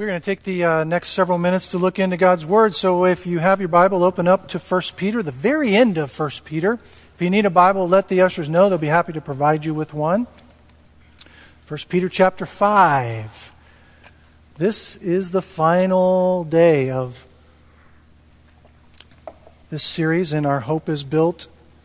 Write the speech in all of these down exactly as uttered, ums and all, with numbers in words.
We're going to take the uh, next several minutes to look into God's Word. So if you have your Bible, open up to First Peter, the very end of First Peter. If you need a Bible, let the ushers know. They'll be happy to provide you with one. First Peter chapter five. This is the final day of this series, and our hope is built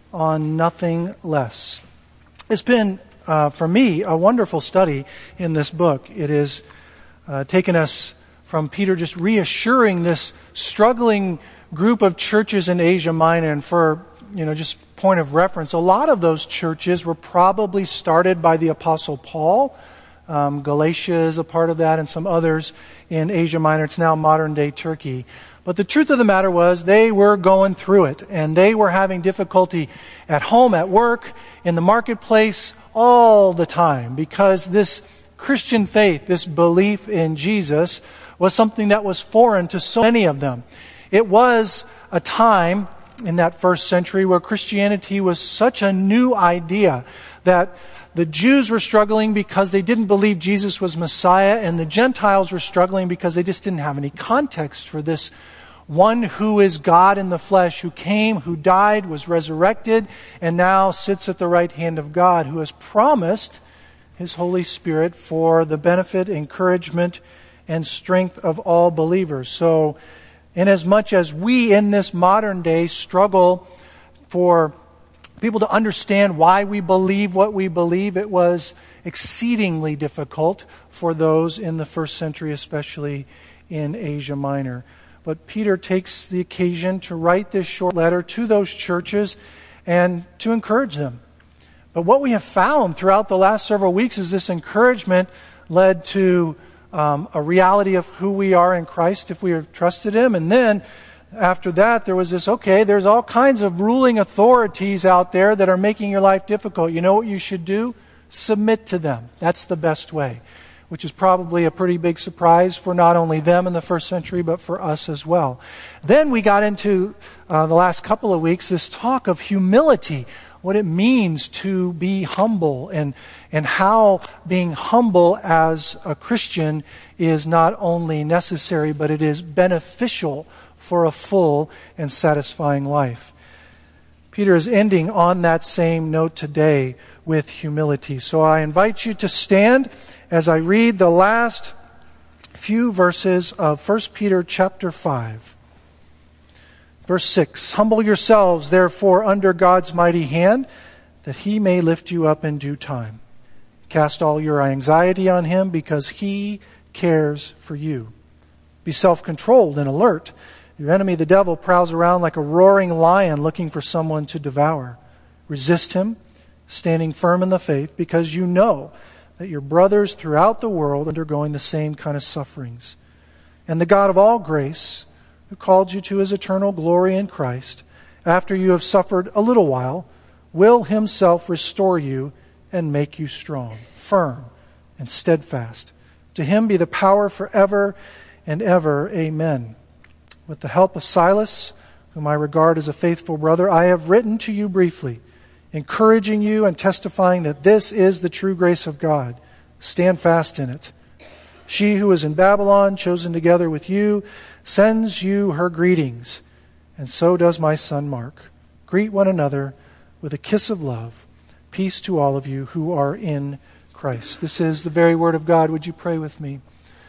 on nothing less. It's been, uh, for me, a wonderful study in this book. It has uh, taken us from Peter just reassuring this struggling group of churches in Asia Minor. And for, you know, just point of reference, a lot of those churches were probably started by the Apostle Paul. Um, Galatia is a part of that, and some others in Asia Minor. It's now modern-day Turkey. But the truth of the matter was they were going through it, and they were having difficulty at home, at work, in the marketplace, all the time, because this Christian faith, this belief in Jesus, was something that was foreign to so many of them. It was a time in that first century where Christianity was such a new idea that the Jews were struggling because they didn't believe Jesus was Messiah, and the Gentiles were struggling because they just didn't have any context for this one who is God in the flesh, who came, who died, was resurrected, and now sits at the right hand of God, who has promised His Holy Spirit for the benefit, encouragement, and strength of all believers. So, inasmuch as we in this modern day struggle for people to understand why we believe what we believe, it was exceedingly difficult for those in the first century, especially in Asia Minor. But Peter takes the occasion to write this short letter to those churches and to encourage them. But what we have found throughout the last several weeks is this encouragement led to um, a reality of who we are in Christ if we have trusted Him. And then after that, there was this, okay, there's all kinds of ruling authorities out there that are making your life difficult. You know what you should do? Submit to them. That's the best way, which is probably a pretty big surprise for not only them in the first century, but for us as well. Then we got into uh, the last couple of weeks this talk of humility, what it means to be humble, and and how being humble as a Christian is not only necessary, but it is beneficial for a full and satisfying life. Peter is ending on that same note today with humility. So I invite you to stand as I read the last few verses of First Peter chapter five. Verse six, "Humble yourselves, therefore, under God's mighty hand, that He may lift you up in due time. Cast all your anxiety on Him, because He cares for you. Be self-controlled and alert. Your enemy, the devil, prowls around like a roaring lion looking for someone to devour. Resist him, standing firm in the faith, because you know that your brothers throughout the world are undergoing the same kind of sufferings. And the God of all grace, who called you to His eternal glory in Christ, after you have suffered a little while, will Himself restore you and make you strong, firm, and steadfast. To Him be the power forever and ever. Amen. With the help of Silas, whom I regard as a faithful brother, I have written to you briefly, encouraging you and testifying that this is the true grace of God. Stand fast in it. She who is in Babylon, chosen together with you, sends you her greetings, and so does my son Mark. Greet one another with a kiss of love. Peace to all of you who are in Christ." This is the very word of God. Would you pray with me?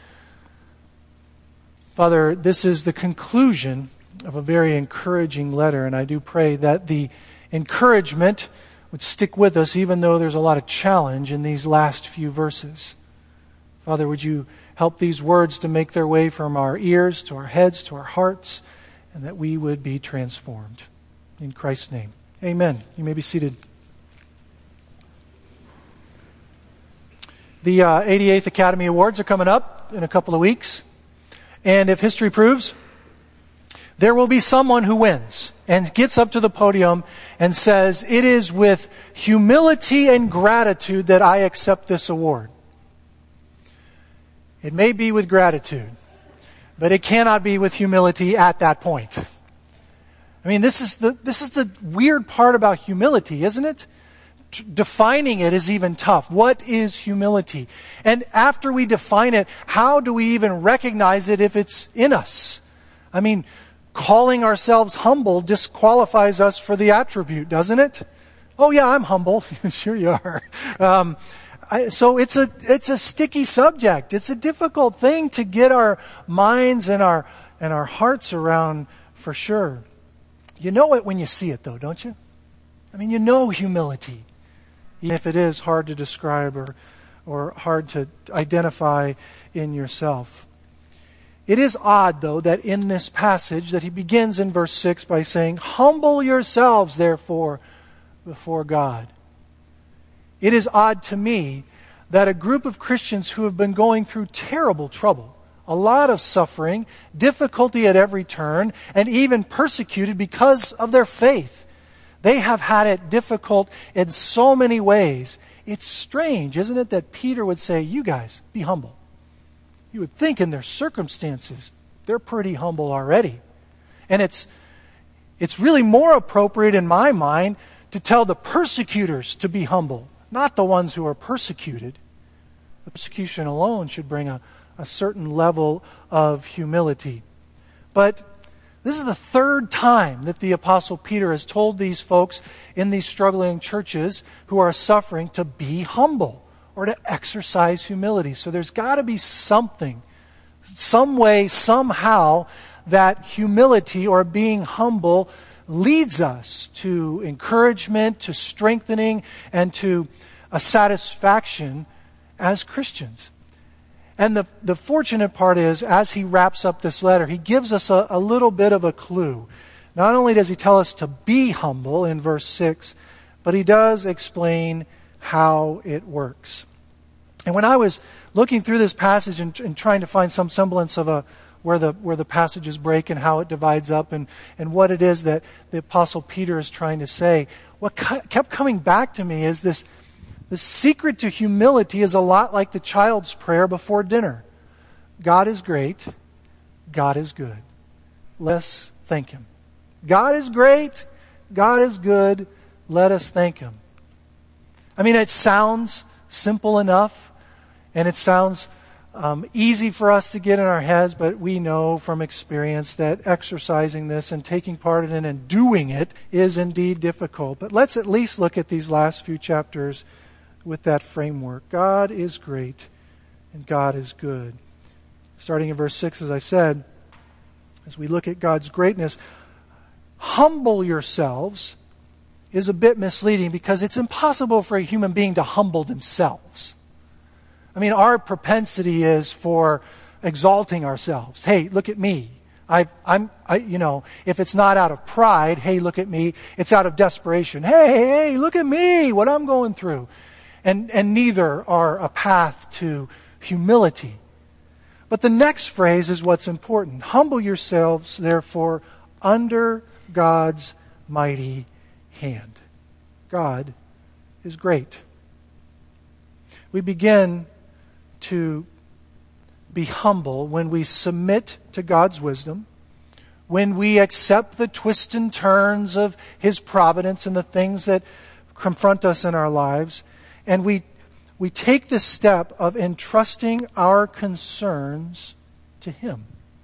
Father, this is the conclusion of a very encouraging letter, and I do pray that the encouragement would stick with us, even though there's a lot of challenge in these last few verses. Father, would you help these words to make their way from our ears to our heads to our hearts, and that we would be transformed. In Christ's name, amen. You may be seated. The uh, eighty-eighth Academy Awards are coming up in a couple of weeks. And if history proves, there will be someone who wins and gets up to the podium and says, "It is with humility and gratitude that I accept this award." It may be with gratitude, but it cannot be with humility at that point. I mean, this is the this is the weird part about humility, isn't it? t- defining it is even tough. What is humility? And after we define it, how do we even recognize it if it's in us? I mean, calling ourselves humble disqualifies us for the attribute, doesn't it? Oh yeah, I'm humble. Sure you are. Um, I, so it's a it's a sticky subject. It's a difficult thing to get our minds and our and our hearts around for sure. You know it when you see it, though, don't you? I mean, you know humility, even if it is hard to describe or or hard to identify in yourself. It is odd, though, that in this passage that he begins in verse six by saying, "Humble yourselves, therefore, before God." It is odd to me that a group of Christians who have been going through terrible trouble, a lot of suffering, difficulty at every turn, and even persecuted because of their faith, they have had it difficult in so many ways. It's strange, isn't it, that Peter would say, "You guys, be humble." You would think in their circumstances, they're pretty humble already. And it's it's really more appropriate in my mind to tell the persecutors to be humble, not the ones who are persecuted. The persecution alone should bring a, a certain level of humility. But this is the third time that the Apostle Peter has told these folks in these struggling churches who are suffering to be humble or to exercise humility. So there's got to be something, some way, somehow, that humility or being humble leads us to encouragement, to strengthening, and to a satisfaction as Christians. And the, the fortunate part is, as he wraps up this letter, he gives us a, a little bit of a clue. Not only does he tell us to be humble in verse six, but he does explain how it works. And when I was looking through this passage and, and trying to find some semblance of a where the where the passages break and how it divides up and, and what it is that the Apostle Peter is trying to say, what cu- kept coming back to me is this, the secret to humility is a lot like the child's prayer before dinner. God is great. God is good. Let's thank Him. God is great. God is good. Let us thank Him. I mean, it sounds simple enough, and it sounds um, easy for us to get in our heads, but we know from experience that exercising this and taking part in it and doing it is indeed difficult. But let's at least look at these last few chapters with that framework. God is great, and God is good. Starting in verse six, as I said, as we look at God's greatness, humble yourselves is a bit misleading because it's impossible for a human being to humble themselves. I mean, our propensity is for exalting ourselves. Hey, look at me. I, I'm, I, you know, if it's not out of pride, hey, look at me. It's out of desperation. Hey, hey, hey, look at me, what I'm going through. And, and neither are a path to humility. But the next phrase is what's important. Humble yourselves, therefore, under God's mighty hand. God is great. We begin to be humble when we submit to God's wisdom, when we accept the twists and turns of His providence and the things that confront us in our lives, and we we take the step of entrusting our concerns to Him.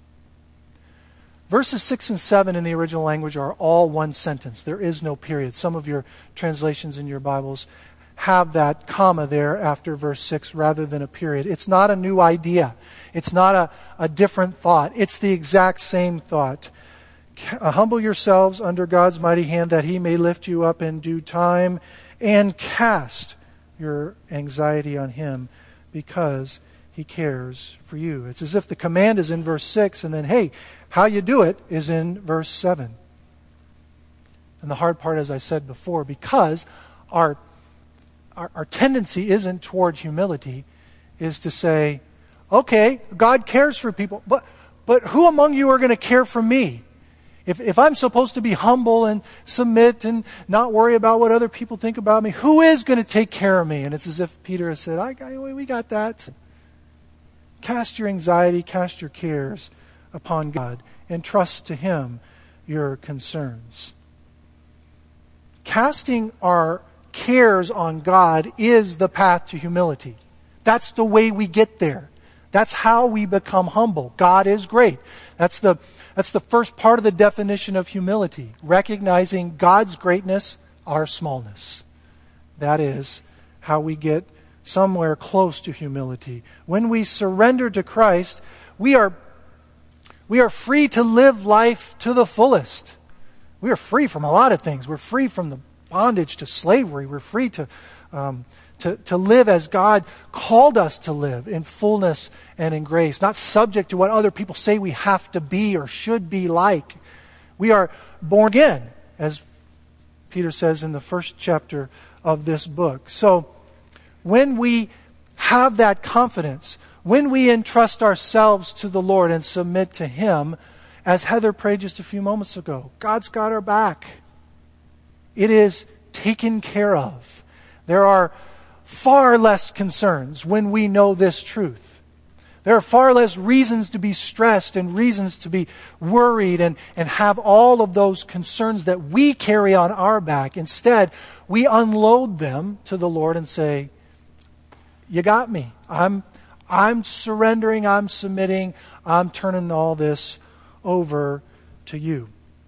Verses six and seven in the original language are all one sentence. There is no period. Some of your translations in your Bibles have that comma there after verse six rather than a period. It's not a new idea. It's not a, a different thought. It's the exact same thought. Humble yourselves under God's mighty hand that He may lift you up in due time, and cast your anxiety on Him because He cares for you. It's as if the command is in verse six and then, hey, how you do it is in verse seven. And the hard part, as I said before, because our, our, our tendency isn't toward humility, is to say, okay, God cares for people, but, but who among you are going to care for me? If, if I'm supposed to be humble and submit and not worry about what other people think about me, who is going to take care of me? And it's as if Peter has said, I, I, we got that. Cast your anxiety, cast your cares upon God, and trust to Him your concerns. Casting our cares on God is the path to humility. That's the way we get there. That's how we become humble. God is great. That's the, that's the first part of the definition of humility. Recognizing God's greatness, our smallness. That is how we get somewhere close to humility. When we surrender to Christ, we are, we are free to live life to the fullest. We are free from a lot of things. We're free from the bondage to slavery. We're free to, um, to, to live as God called us to live, in fullness and in grace, not subject to what other people say we have to be or should be like. We are born again, as Peter says in the first chapter of this book. So when we have that confidence, when we entrust ourselves to the Lord and submit to Him, as Heather prayed just a few moments ago, God's got our back. It is taken care of. There are far less concerns when we know this truth. There are far less reasons to be stressed and reasons to be worried and, and have all of those concerns that we carry on our back. Instead, we unload them to the Lord and say, you got me. I'm, I'm surrendering. I'm submitting. I'm turning all this over to you.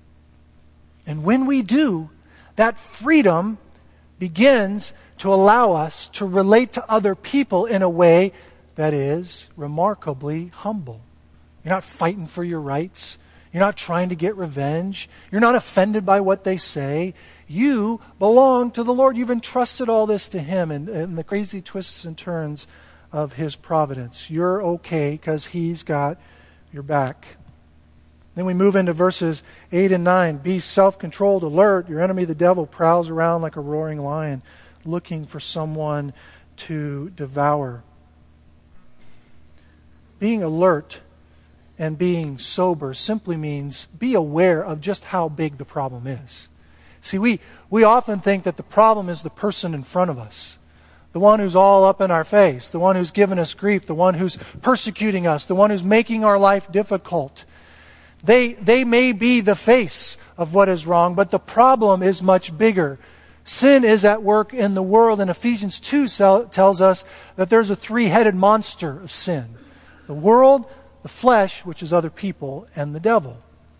And when we do, that freedom begins to allow us to relate to other people in a way that is remarkably humble. You're not fighting for your rights. You're not trying to get revenge. You're not offended by what they say. You belong to the Lord. You've entrusted all this to Him and, and the crazy twists and turns of His providence. You're okay because He's got your back. Then we move into verses eight and nine. Be self-controlled, alert. Your enemy, the devil, prowls around like a roaring lion, looking for someone to devour. Being alert and being sober simply means be aware of just how big the problem is. See, we, we often think that the problem is the person in front of us. The one who's all up in our face. The one who's given us grief. The one who's persecuting us. The one who's making our life difficult. They, they may be the face of what is wrong, but the problem is much bigger. Sin is at work in the world, and Ephesians two tells us that there's a three-headed monster of sin. The world, the flesh, which is other people, and the devil.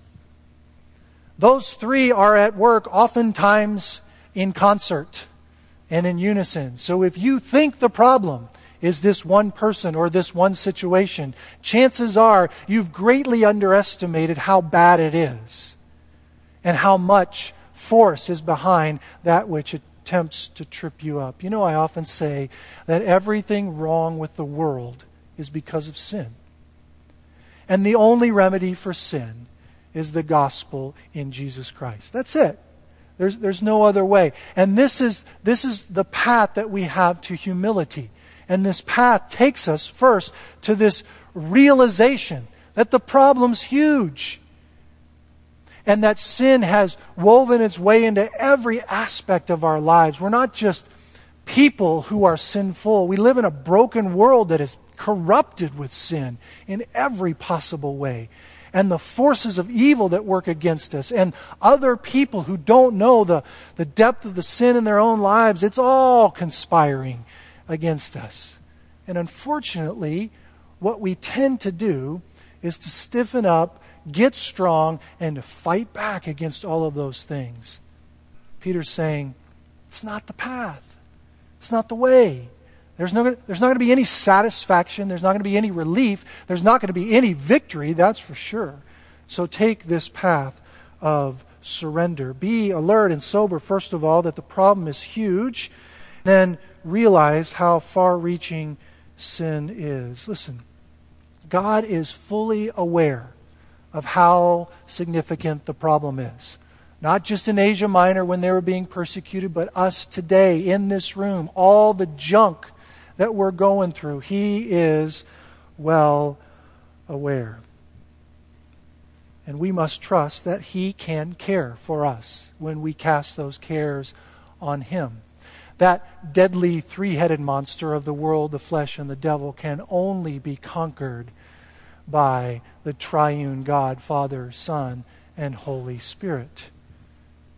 Those three are at work oftentimes in concert and in unison. So if you think the problem is this one person or this one situation, chances are you've greatly underestimated how bad it is and how much force is behind that which attempts to trip you up. You know, I often say that everything wrong with the world is because of sin. And the only remedy for sin is the gospel in Jesus Christ. That's it. There's, there's no other way. And this is, this is the path that we have to humility. And this path takes us first to this realization that the problem's huge. And that sin has woven its way into every aspect of our lives. We're not just people who are sinful. We live in a broken world that is corrupted with sin in every possible way. And the forces of evil that work against us and other people who don't know the, the depth of the sin in their own lives, it's all conspiring against us. And unfortunately, what we tend to do is to stiffen up, get strong, and to fight back against all of those things. Peter's saying, it's not the path. It's not the way. There's no, there's not going to be any satisfaction. There's not going to be any relief. There's not going to be any victory, that's for sure. So take this path of surrender. Be alert and sober, first of all, that the problem is huge. Then realize how far-reaching sin is. Listen, God is fully aware of how significant the problem is. Not just in Asia Minor when they were being persecuted, but us today in this room, all the junk that we're going through. He is well aware. And we must trust that He can care for us when we cast those cares on Him. That deadly three-headed monster of the world, the flesh, and the devil can only be conquered by the triune God, Father, Son, and Holy Spirit.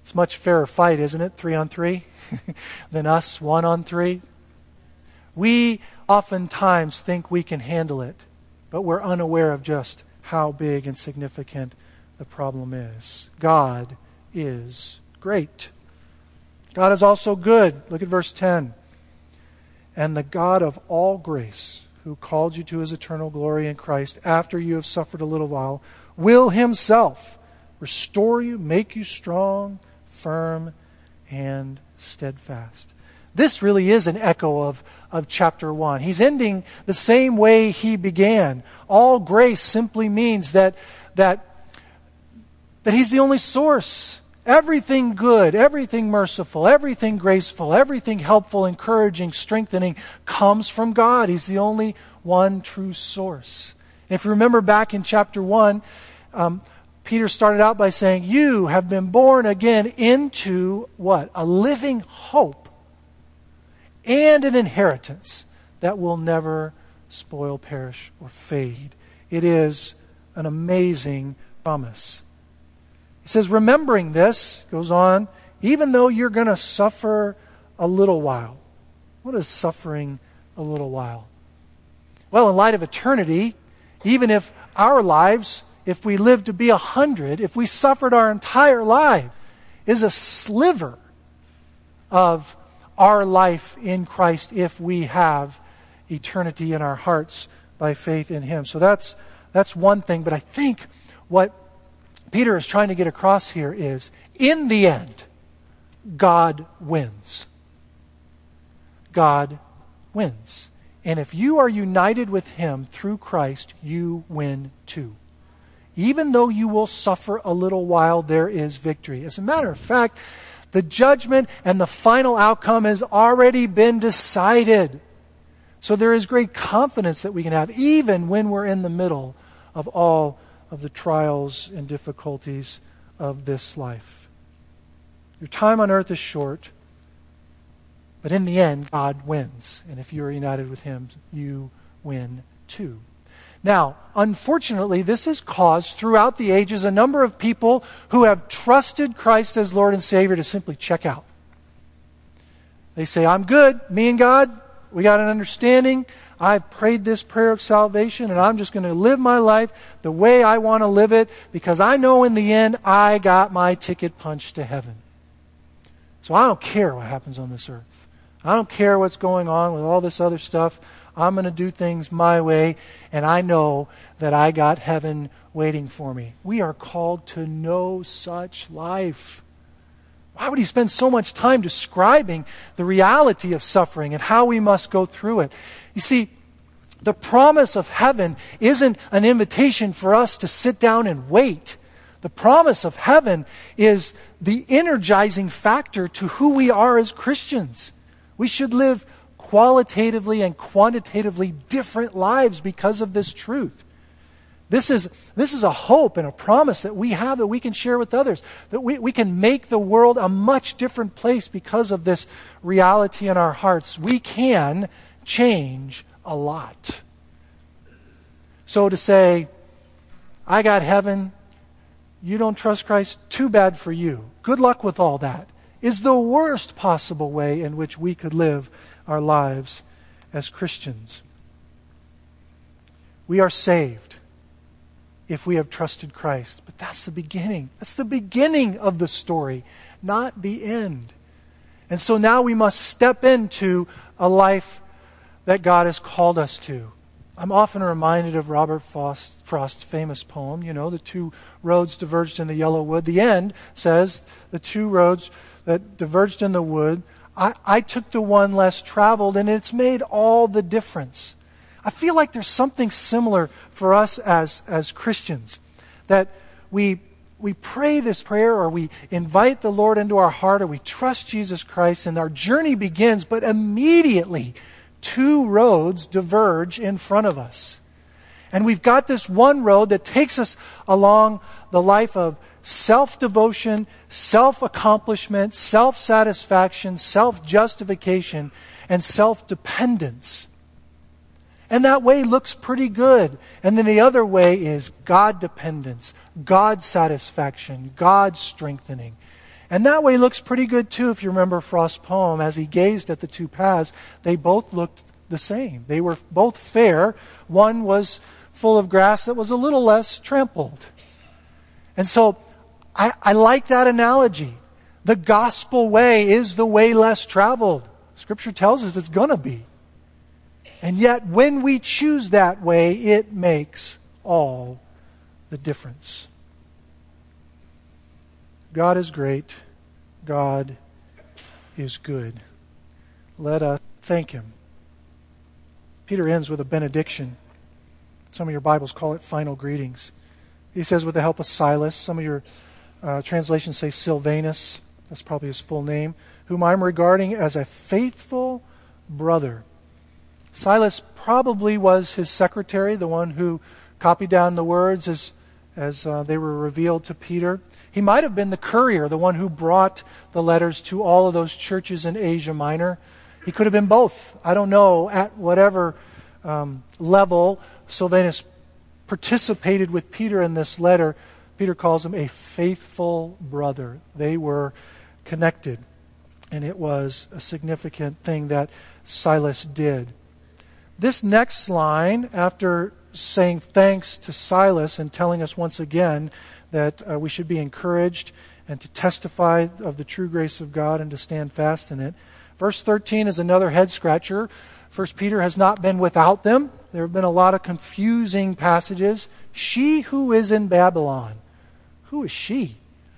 It's a much fairer fight, isn't it? Three on three than us, one on three. We oftentimes think we can handle it, but we're unaware of just how big and significant the problem is. God is great. God is also good. Look at verse ten. And the God of all grace, who called you to his eternal glory in Christ, after you have suffered a little while, will himself restore you, make you strong, firm, and steadfast. This really is an echo of, of chapter one. He's ending the same way he began. All grace simply means that, that, that he's the only source. Everything good, everything merciful, everything graceful, everything helpful, encouraging, strengthening comes from God. He's the only one true source. And if you remember back in chapter one, um, Peter started out by saying, you have been born again into what? A living hope and an inheritance that will never spoil, perish, or fade. It is an amazing promise. He says, remembering this, goes on, even though you're going to suffer a little while. What is suffering a little while? Well, in light of eternity, even if our lives, if we live to be a hundred, if we suffered our entire life, is a sliver of our life in Christ if we have eternity in our hearts by faith in him. So that's that's one thing. But I think what Peter is trying to get across here is, in the end, God wins. God wins. And if you are united with him through Christ, you win too. Even though you will suffer a little while, there is victory. As a matter of fact, the judgment and the final outcome has already been decided. So there is great confidence that we can have, even when we're in the middle of all of the trials and difficulties of this life. Your time on earth is short, but in the end, God wins. And if you are united with him, you win too. Now, unfortunately, this has caused throughout the ages a number of people who have trusted Christ as Lord and Savior to simply check out. They say, I'm good, me and God, we got an understanding. I've prayed this prayer of salvation, and I'm just going to live my life the way I want to live it, because I know in the end I got my ticket punched to heaven. So I don't care what happens on this earth. I don't care what's going on with all this other stuff. I'm going to do things my way, and I know that I got heaven waiting for me. We are called to no such life. Why would he spend so much time describing the reality of suffering and how we must go through it? You see, the promise of heaven isn't an invitation for us to sit down and wait. The promise of heaven is the energizing factor to who we are as Christians. We should live qualitatively and quantitatively different lives because of this truth. This is, this is a hope and a promise that we have that we can share with others. That we, we can make the world a much different place because of this reality in our hearts. We can change a lot. So to say, I got heaven, you don't trust Christ, too bad for you. Good luck with all that, is the worst possible way in which we could live our lives as Christians. We are saved if we have trusted Christ. But that's the beginning. That's the beginning of the story, not the end. And so now we must step into a life that God has called us to. I'm often reminded of Robert Frost, Frost's famous poem, you know, the two roads diverged in the yellow wood. The end says, the two roads that diverged in the wood, I, I took the one less traveled, and it's made all the difference. I feel like there's something similar for us as, as Christians, that we, we pray this prayer, or we invite the Lord into our heart, or we trust Jesus Christ, and our journey begins, but immediately two roads diverge in front of us. And we've got this one road that takes us along the life of self-devotion, self-accomplishment, self-satisfaction, self-justification, and self-dependence. And that way looks pretty good. And then the other way is God dependence, God satisfaction, God strengthening. And that way looks pretty good too, if you remember Frost's poem. As he gazed at the two paths, they both looked the same. They were both fair. One was full of grass that was a little less trampled. And so I, I like that analogy. The gospel way is the way less traveled. Scripture tells us it's going to be. And yet, when we choose that way, it makes all the difference. God is great. God is good. Let us thank Him. Peter ends with a benediction. Some of your Bibles call it final greetings. He says, with the help of Silas, some of your uh, translations say Silvanus, that's probably his full name, whom I'm regarding as a faithful brother. Silas probably was his secretary, the one who copied down the words as, as uh, they were revealed to Peter. He might have been the courier, the one who brought the letters to all of those churches in Asia Minor. He could have been both. I don't know at whatever um, level Silvanus participated with Peter in this letter. Peter calls him a faithful brother. They were connected, and it was a significant thing that Silas did. This next line, after saying thanks to Silas and telling us once again that uh, we should be encouraged and to testify of the true grace of God and to stand fast in it. Verse thirteen is another head scratcher. First Peter has not been without them. There have been a lot of confusing passages. She who is in Babylon. Who is she?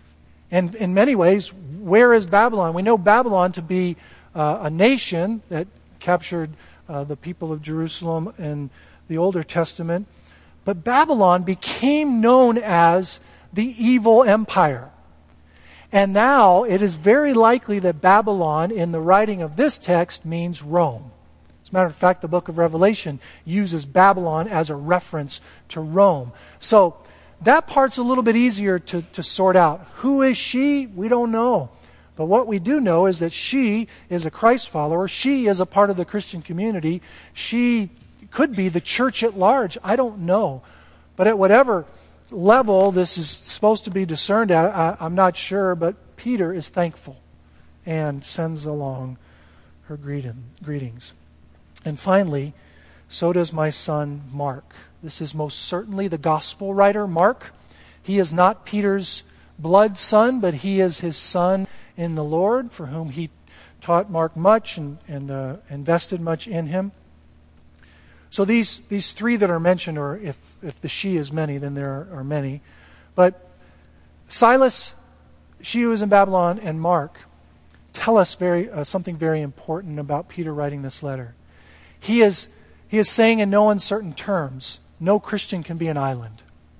And in many ways, where is Babylon? We know Babylon to be uh, a nation that captured uh, the people of Jerusalem in the Older Testament. But Babylon became known as the evil empire. And now it is very likely that Babylon, in the writing of this text, means Rome. As a matter of fact, the book of Revelation uses Babylon as a reference to Rome. So that part's a little bit easier to, to sort out. Who is she? We don't know. But what we do know is that she is a Christ follower. She is a part of the Christian community. She could be the church at large. I don't know. But at whatever level this is supposed to be discerned at, I, I'm not sure. But Peter is thankful and sends along her greeting, greetings. And finally, so does my son Mark. This is most certainly the gospel writer, Mark. He is not Peter's blood son, but he is his son in the Lord, for whom he taught Mark much and, and uh, invested much in him. So these, these three that are mentioned, or if, if the she is many, then there are, are many. But Silas, she who is in Babylon, and Mark tell us very uh, something very important about Peter writing this letter. He is, he is saying in no uncertain terms, no Christian can be an island.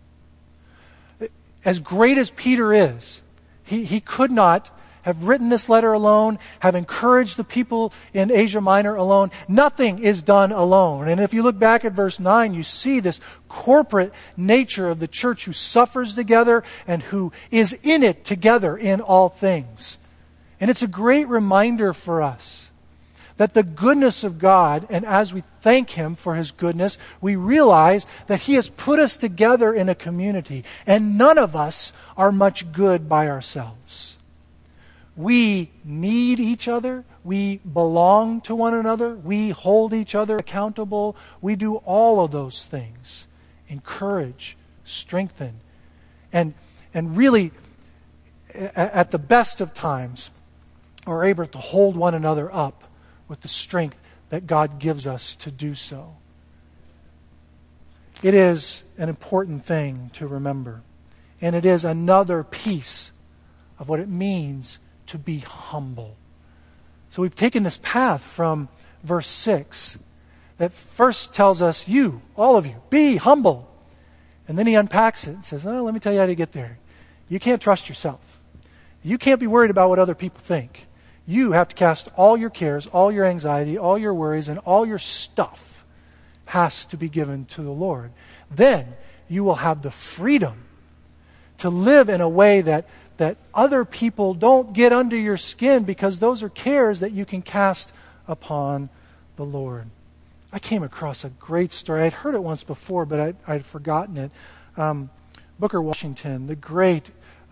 As great as Peter is, he, he could not have written this letter alone, have encouraged the people in Asia Minor alone. Nothing is done alone. And if you look back at verse nine, you see this corporate nature of the church who suffers together and who is in it together in all things. And it's a great reminder for us that the goodness of God, and as we thank Him for His goodness, we realize that He has put us together in a community, and none of us are much good by ourselves. We need each other. We belong to one another. We hold each other accountable. We do all of those things. Encourage, strengthen, and, and really, at the best of times, are able to hold one another up with the strength that God gives us to do so. It is an important thing to remember. And it is another piece of what it means to be humble. So we've taken this path from verse six that first tells us, you, all of you, be humble. And then he unpacks it and says, oh, let me tell you how to get there. You can't trust yourself. You can't be worried about what other people think. You have to cast all your cares, all your anxiety, all your worries, and all your stuff has to be given to the Lord. Then you will have the freedom to live in a way that, that other people don't get under your skin, because those are cares that you can cast upon the Lord. I came across a great story. I'd heard it once before, but I, I'd forgotten it. Um, Booker Washington, the great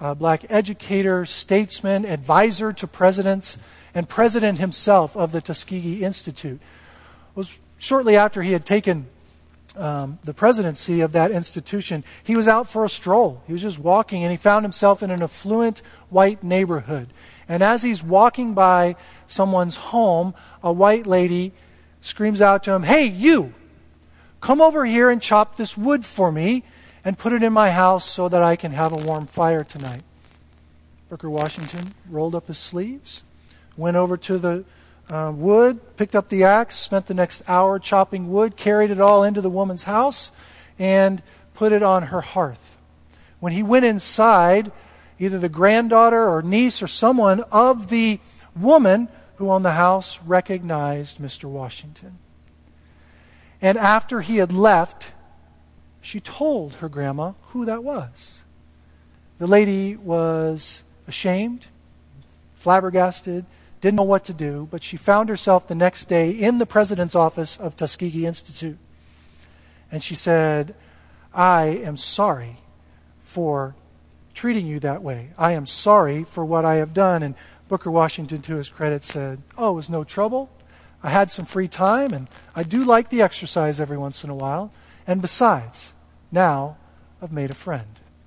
uh, black educator, statesman, advisor to presidents, and president himself of the Tuskegee Institute. It was shortly after he had taken um, the presidency of that institution, he was out for a stroll. He was just walking, and he found himself in an affluent white neighborhood. And as he's walking by someone's home, a white lady screams out to him, "Hey, you! Come over here and chop this wood for me and put it in my house so that I can have a warm fire tonight." Booker Washington rolled up his sleeves, went over to the uh, wood, picked up the axe, spent the next hour chopping wood, carried it all into the woman's house, and put it on her hearth. When he went inside, either the granddaughter or niece or someone of the woman who owned the house recognized Mister Washington. And after he had left, she told her grandma who that was. The lady was ashamed, flabbergasted, didn't know what to do, but she found herself the next day in the president's office of Tuskegee Institute. And she said, "I am sorry for treating you that way. I am sorry for what I have done." And Booker Washington, to his credit, said, "Oh, it was no trouble. I had some free time, and I do like the exercise every once in a while. And besides, now I've made a friend."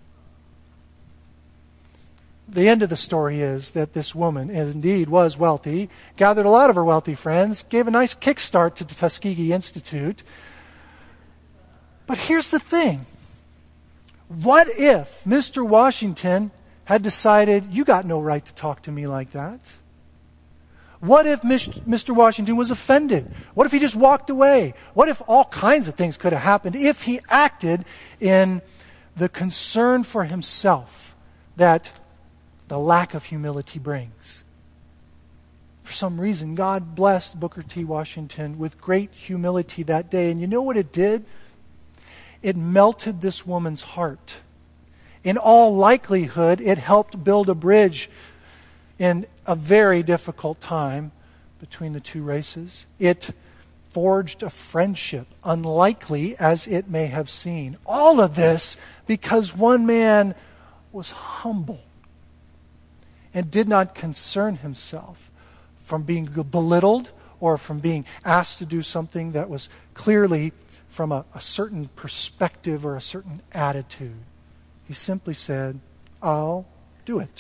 The end of the story is that this woman indeed was wealthy, gathered a lot of her wealthy friends, gave a nice kickstart to the Tuskegee Institute. But here's the thing. What if Mister Washington had decided, "You got no right to talk to me like that"? What if Mister Washington was offended? What if he just walked away? What if all kinds of things could have happened if he acted in the concern for himself that the lack of humility brings? For some reason, God blessed Booker T. Washington with great humility that day. And you know what it did? It melted this woman's heart. In all likelihood, it helped build a bridge in a very difficult time between the two races. It forged a friendship, unlikely as it may have seemed. All of this because one man was humble and did not concern himself from being belittled or from being asked to do something that was clearly from a, a certain perspective or a certain attitude. He simply said, "I'll do it."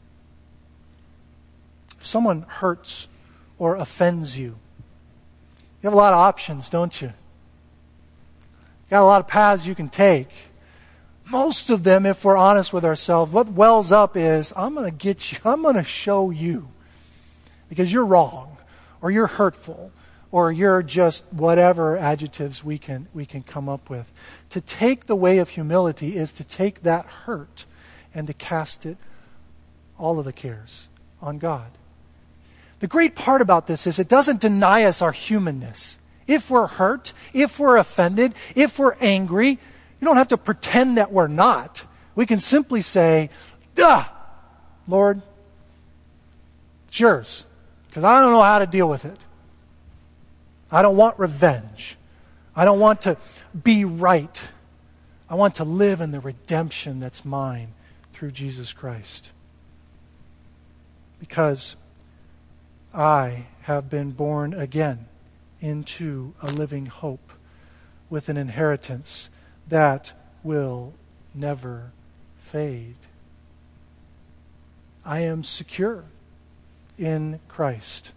If someone hurts or offends you, you have a lot of options, don't you? You got a lot of paths you can take. Most of them, if we're honest with ourselves, what wells up is, I'm going to get you, I'm going to show you because you're wrong or you're hurtful or you're just whatever adjectives we can we can come up with. To take the way of humility is to take that hurt and to cast it, all of the cares, on God. The great part about this is it doesn't deny us our humanness. If we're hurt, if we're offended, if we're angry, you don't have to pretend that we're not. We can simply say, "Duh, Lord, it's yours, because I don't know how to deal with it. I don't want revenge. I don't want to be right. I want to live in the redemption that's mine through Jesus Christ. Because I have been born again into a living hope with an inheritance that will never fade. I am secure in Christ.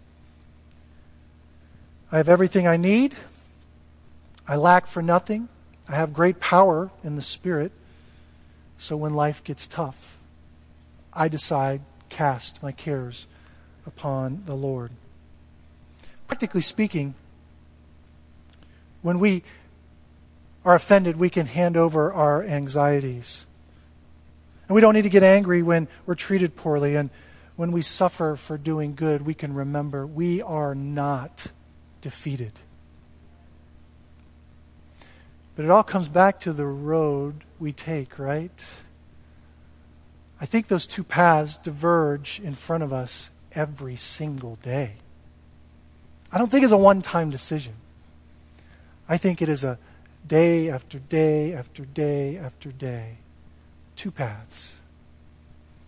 I have everything I need. I lack for nothing. I have great power in the Spirit. So when life gets tough, I decide, cast my cares upon the Lord. Practically speaking, when we are offended, we can hand over our anxieties. And we don't need to get angry when we're treated poorly. And when we suffer for doing good, we can remember we are not defeated. But it all comes back to the road we take, right? I think those two paths diverge in front of us every single day. I don't think it's a one-time decision. I think it is a day after day after day after day. Two paths.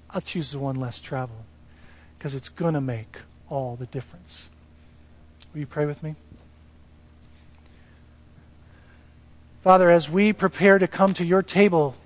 I'll choose the one less travel because it's going to make all the difference. Will you pray with me? Father, as we prepare to come to your table